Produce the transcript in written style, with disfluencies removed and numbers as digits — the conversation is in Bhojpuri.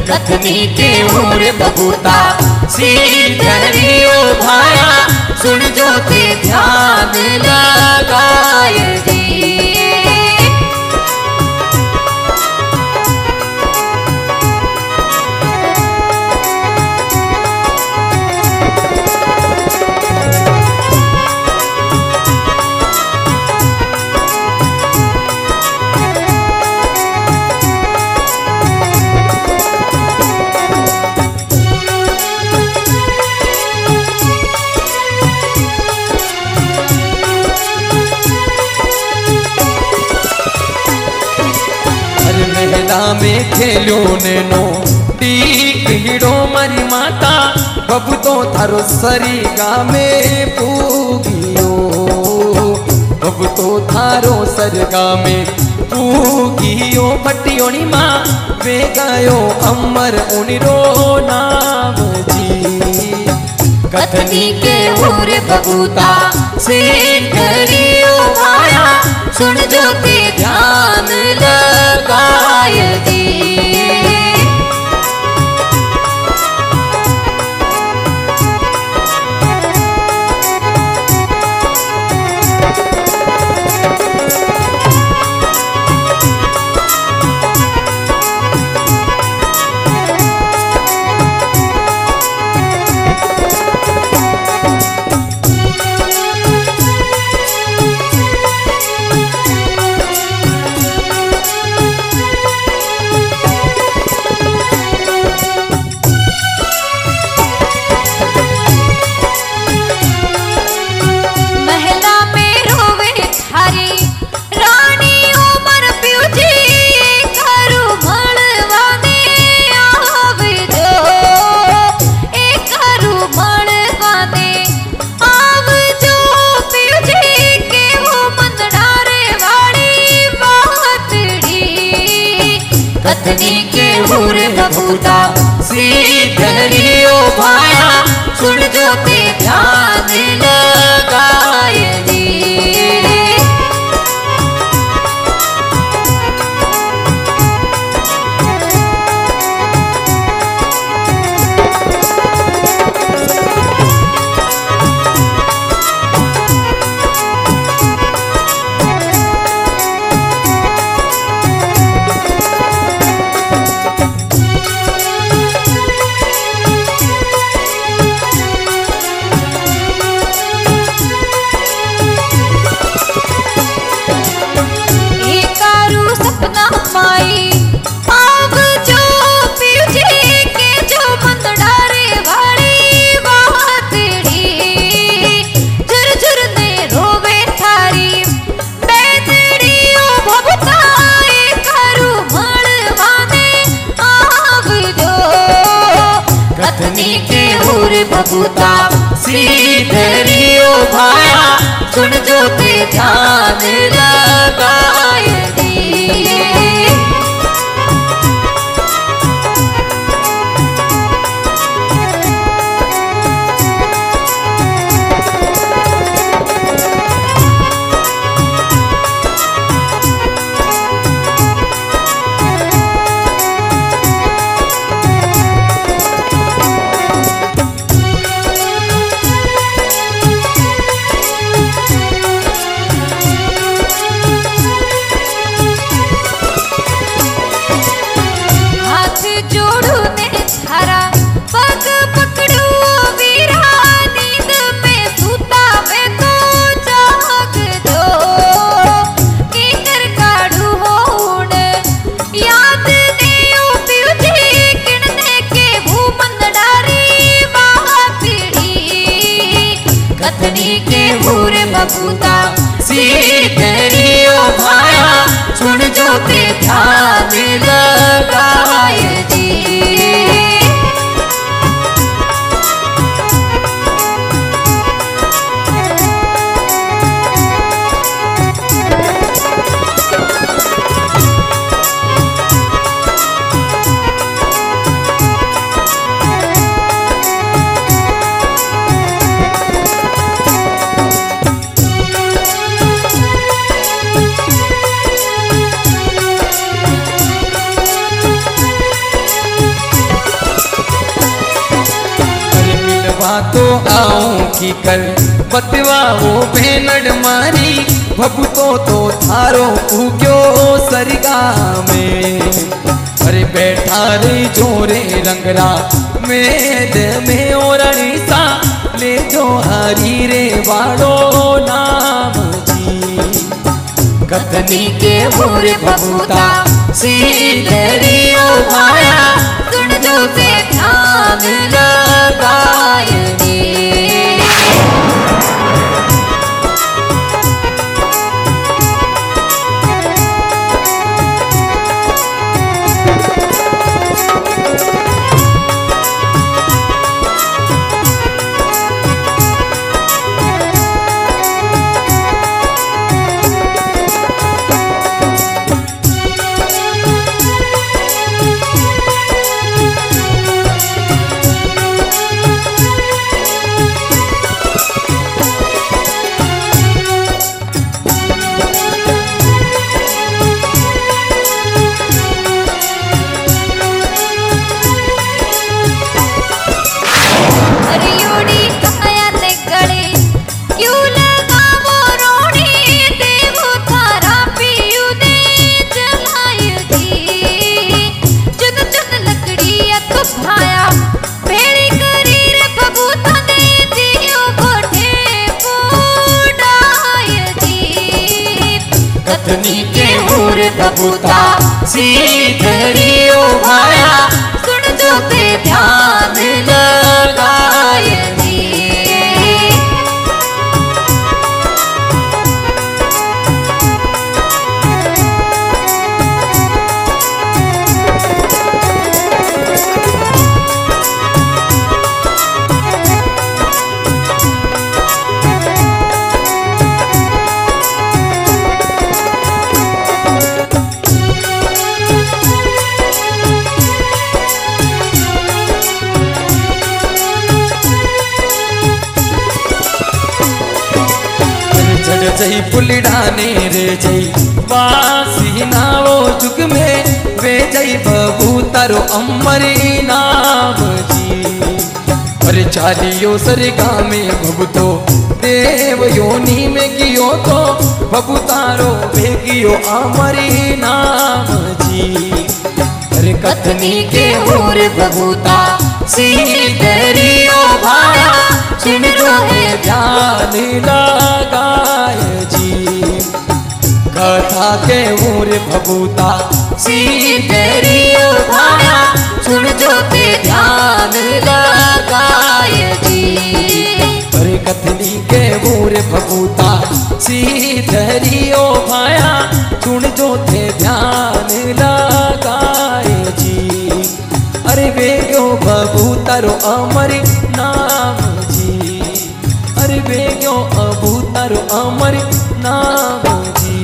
कथनी के उम्र बबूता श्रीधरियो भाया सुन जो ते ध्यान लगाए जी। में खेलो नेनो टीक हीरो मरी माता बबू तो थारो सरीगा में पूगियो बबू तो थारो सरगा में पूगियो पटियोनी माँ वे गायो अमर उनिरो नाम जी। कथनी के उम्र बबूता श्रीधरियो भाया सुन जो ते ध्यान लगाए जी। कथनी के उम्र बबूता श्रीधरियो भाया सुन जो ते ध्यान लगाए जी। कथनी के उम्र बबूता श्रीधरियो भाया सुन जो ते ध्यान लगाए जी। कथनी के उम्र बबूता श्रीधरियो भाया सुन जो ते ध्यान लगाए जी। आऊं की कर बतवा वो भेनड़ मारी भबूतो तो थारो उग्यो सरगा में। अरे बैठा रे जोरे रंगरा मेद में ओरणी सा ले जो हरी रे वाड़ो नाम जी। कथनी के भूरे बबूता सीधरियो भाया सुन जो से ध्यान लगाए रे। बबूता सीधरियो भाया सुन जो पे ध्यान लगाए रे। जई पुलिडाने रे जई वासी नावो जुग में वे जई बबूतारो अमरी नाम जी। अरे चालियो सरगा में भबूतो देव योनी में गियो तो बबूतारो भेगियो अमरी नाम जी। अरे कथनी के भूर बबूता सीधरियो भाया सुन जो है ध्यान लगाए जी। कथा के ऊर भबूता सीधरियो भाया सुन जो पे ध्यान लगाए जी। अरे कथनी के ऊर भबूता सीधरियो भाया सुन जो थे ध्यान लगाए जी। अरे वेगो बबूतारो अमर नाम जी। अरे वेगो अबूतारो अमर नाम जी।